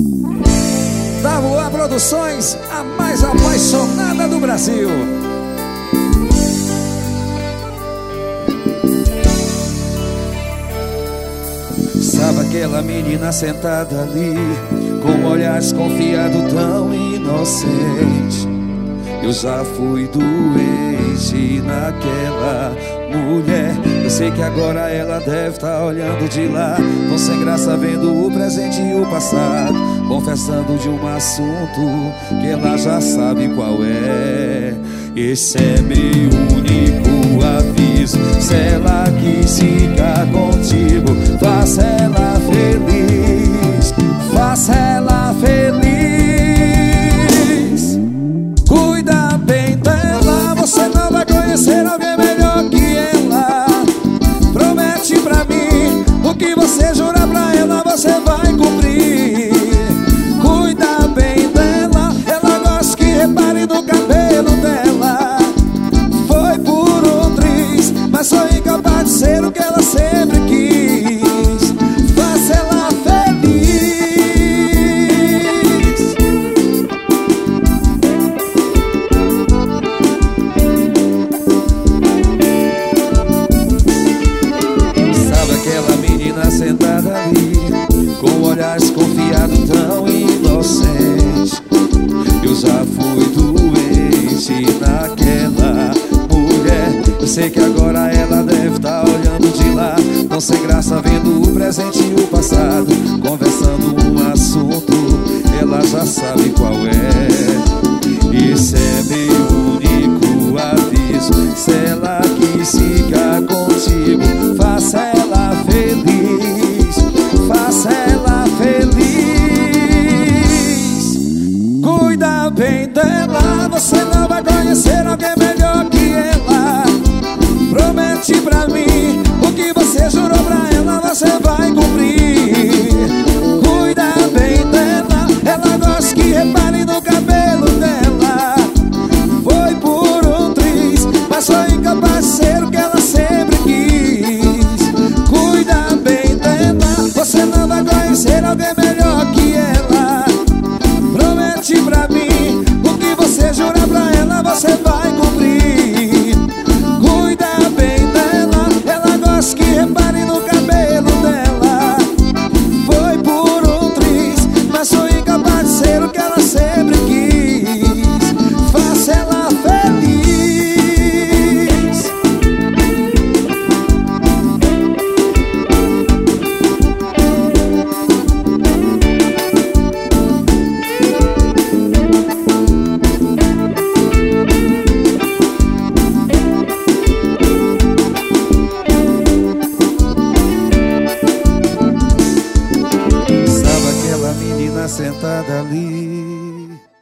Taboá Produções, a mais apaixonada do Brasil. Sabe aquela menina sentada ali, com um olhar desconfiado tão inocente? Eu já fui doente naquela mulher. Eu sei que agora ela deve estar olhando de lá, tão sem graça vendo o presente e o passado, confessando de um assunto que ela já sabe qual é. Esse é meu único aviso: se ela quis ficar contigo, faça ela feliz, faça ela feliz. Cuida bem dela, você não vai conhecer alguém melhor que ela. Promete pra mim, o que você jura pra ela, você vai cumprir. Cuida bem dela, ela gosta que repare no cabelo dela. Foi por um triz, mas sou incapaz de ser o que ela sempre quis. Faça ela feliz. Sabe aquela menina sentada ali, com um olhar desconfiado tão inocente? Eu já fui doente naquela mulher. Eu sei que agora ela deve estar olhando de lá, tão sem graça vendo o presente e o passado, conversando um assunto, ela já sabe qual é. Esse é meu único aviso: se ela quis ficar contigo, faça ela feliz, faça ela feliz. Cuida bem dela, você não vai conhecer alguém melhor que ela. Promete pra mim, o que você jurou pra ela, você vai cumprir. Cuida bem dela, ela gosta que repare no cabelo dela. Foi por um triz, mas sou incapaz de ser o que ela sempre quis. Cuida bem dela, você não vai conhecer alguém melhor que ela. Promete pra mim, o que você jura pra ela, você vai cumprir. Cuida bem dela, ela gosta que repare no cabelo dela. Foi por um triz, mas sou incapaz de ser o que ela sempre quis. Faça ela feliz. Sabe aquela menina sentada ali,